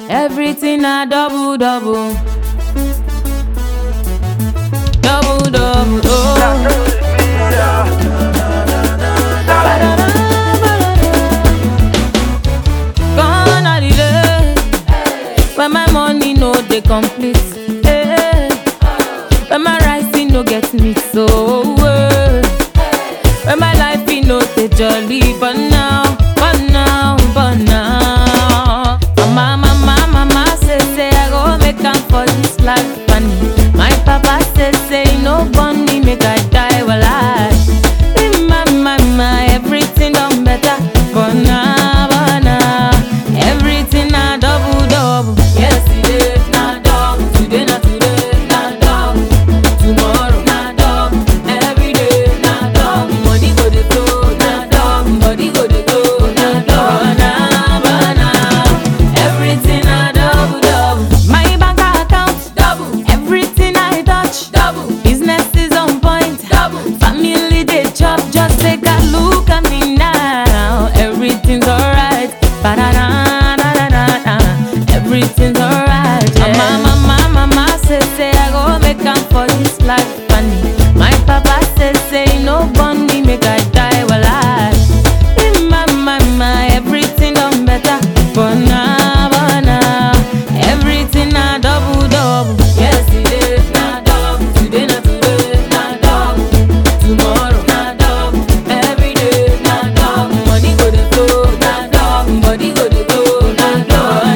Everything a double, double. Double, double, oh. Gone are the days when my money no dey complete, when my rising no get me so, when my life no dey jolly, but now, mama say I go make am for this life, and my papa say no born me make I die while I. My everything done better, but now, everything a double, double. Yesterday na double, today na double, tomorrow na double, every day na double. Money go dey flow na double, body go dey go na double, everything a double, double. My bank account double, everything I touch double. Business is on point double, family dey chop. Just take a look at me now, everything's alright. Everything's alright. Yeah. Mama say I go make am for this life, and my papa say no born me make I die while I. In my everything done better, but now, everything a double, double. Yesterday na double, today na double, tomorrow na double, every day na double. Money go dey flow na double, body go dey go na double,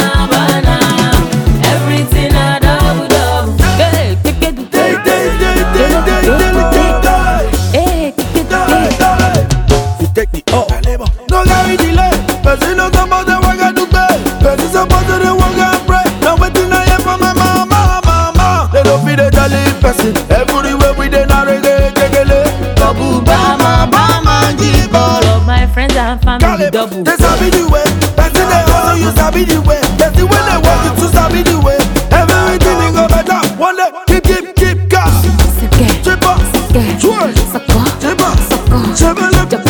everything a double, double. Hey, take it, You take the up. No carry delay. Person no suppose to work and do pay. Person suppose to work and pray. Now waiting I hear from my mama. They don't feel the jolly person. Everywhere we dey na reggae, kekele. Babu bama, give all of my friends and family double. They sabi the way. Person they hustle, you sabi the way. Person when they work, you too sabi the way. Everything will go better. One day, keep gas. Chip up, twerk, chip up, chip up.